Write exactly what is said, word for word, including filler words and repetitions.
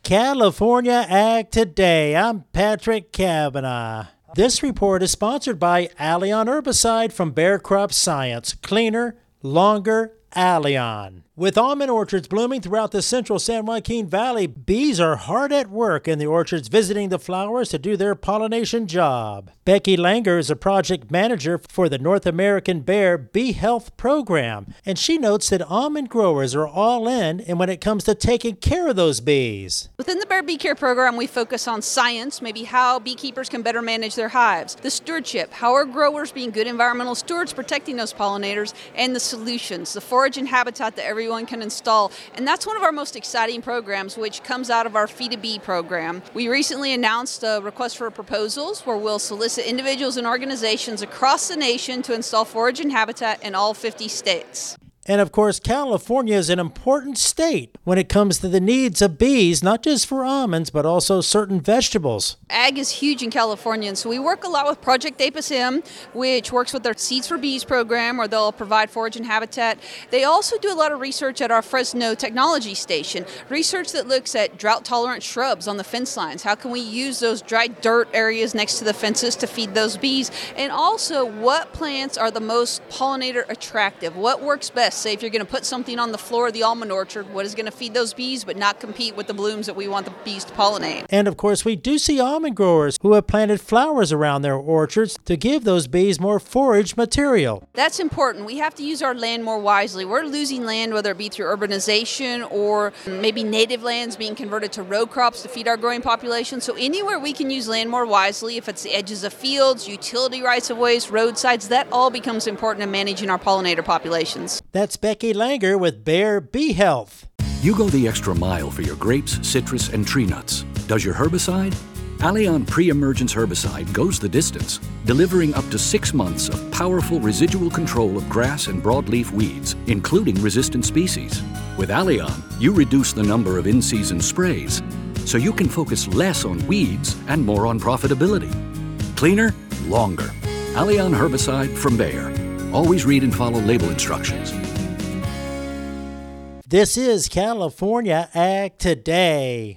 California Ag Today. I'm Patrick Cavanaugh. This report is sponsored by Allion Herbicide from Bayer Crop Science. Cleaner, longer, Allion. With almond orchards blooming throughout the central San Joaquin Valley, bees are hard at work in the orchards visiting the flowers to do their pollination job. Becky Langer is a project manager for the North American Bayer Bee Health Program, and she notes that almond growers are all in and when it comes to taking care of those bees. Within the Bayer Bee Care Program, we focus on science, maybe how beekeepers can better manage their hives, the stewardship, how are growers being good environmental stewards protecting those pollinators, and the solutions, the forage and habitat that everyone can install. And that's one of our most exciting programs, which comes out of our Feed a Bee program. We recently announced a request for proposals where we'll solicit individuals and organizations across the nation to install forage and habitat in all fifty states. And of course, California is an important state when it comes to the needs of bees, not just for almonds, but also certain vegetables. Ag is huge in California, and so we work a lot with Project APIS M, which works with their Seeds for Bees program, where they'll provide forage and habitat. They also do a lot of research at our Fresno Technology Station, research that looks at drought-tolerant shrubs on the fence lines. How can we use those dry dirt areas next to the fences to feed those bees? And also, what plants are the most pollinator attractive? What works best? Say if you're going to put something on the floor of the almond orchard, what is going to feed those bees but not compete with the blooms that we want the bees to pollinate? And of course, we do see almond growers who have planted flowers around their orchards to give those bees more forage material. That's important. We have to use our land more wisely. We're losing land, whether it be through urbanization or maybe native lands being converted to row crops to feed our growing population. So anywhere we can use land more wisely, if it's the edges of fields, utility rights of ways, roadsides, that all becomes important in managing our pollinator populations. That's Becky Langer with Bayer Bee Health. You go the extra mile for your grapes, citrus, and tree nuts. Does your herbicide? Allion Pre-Emergence Herbicide goes the distance, delivering up to six months of powerful residual control of grass and broadleaf weeds, including resistant species. With Allion, you reduce the number of in-season sprays, so you can focus less on weeds and more on profitability. Cleaner, longer. Allion Herbicide from Bayer. Always read and follow label instructions. This is California Ag Today.